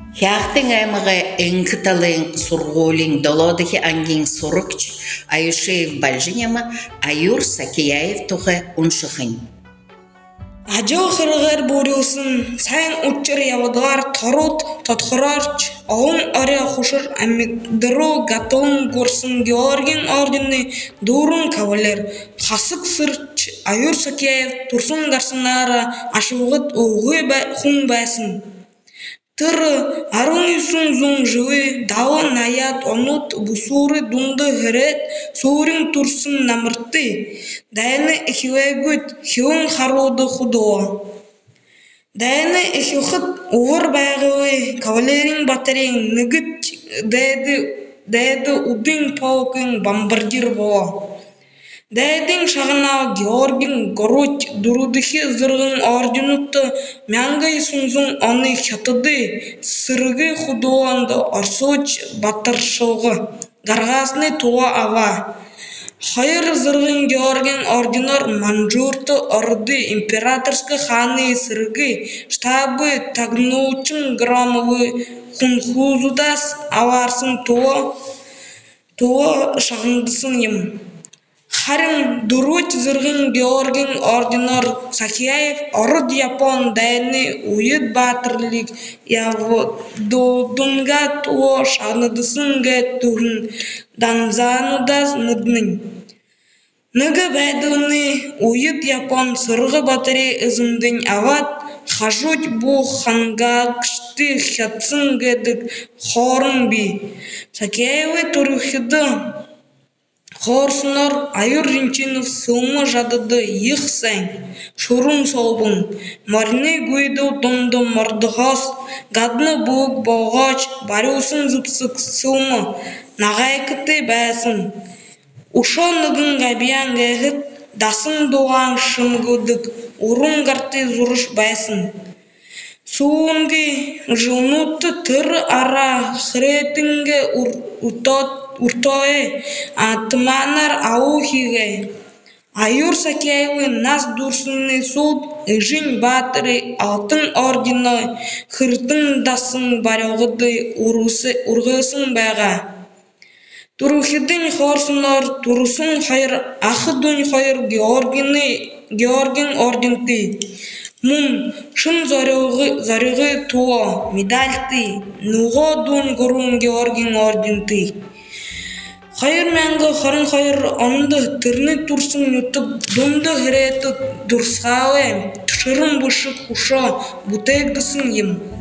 Хяхтың аймағы энкіталың сурғолың долодығы ангин сурукч Аюшеев Бальжинема Аюр Сакияев тұғы ұншықын. Ажо хыргар бурюсын сайн учир явадгаар торут тотхорорч оун оря хушир амидро гатон горсын Георгин орденный дурун кавалер хасык сырч Аюр Сакияев турсун гарсынара ашугыт угы хун байсын. Тыр аруниsun зун живы дау наят онут бусуры дунды хрет сурин турсын намырты дайны ихивэгүт хиун харуды худо дайны ихихыт увыр байгывы кавалерин батареин ныгыт дайды удын полкын бомбардир бо дайдың шағына Георгин Горуть дурудыхи зырғын орденутты мянгай сунзун оны хятыды сырығы худуанды орсоч батыршылғы гаргасны туа ава. Хайыр зырғын Георгин орденор манжурты орды императорскы ханы сырғы штабы тагнуучын громовы хунхузудас аварсын туа шағындысын ем. Харин дуруть зыргын Георгин орденор Сакияев ород Япон дайны уйыт батырлик явдодунга туо шаныдысын гэ тухын данзанудас ныднын. Ныгы байдыны уйыт Япон сыргы батыре ызымдын ават хажуть бу хангакшты хятсын гэдік хорын би. Сакияевы турухиды Хорсунор Аюр Ринчинов сылмы жадыды йықсайн, шурун солбун, марны гуйду дунду мордығас, гадны буг боғач, барюсын зыпсық сылмы, нағайкыты бәсін. Ушо нығын ғабиян ғығыт, дасын доған шымгыдық, урун гарты зұрыш бәсін. Суынғы жылнуты тыр ара хретінге уртое атманар аухиге. Аюр Сакияевы нас дурсыны суд ыжын батыры алтын орденой хыртын дасын барയോഗыды ургысын байга. Турухидын хорсунор турусын хайыр ахыдын хайыр Георгин орденты. Мун шын зарығы туо медальты нуго дун горун Георгин орденты. Хайыр мәңгі харын хайыр онды тырны турсын ютып дунды хіреті дұрсғалы шырын бұшық ұша бұтайгысын ем.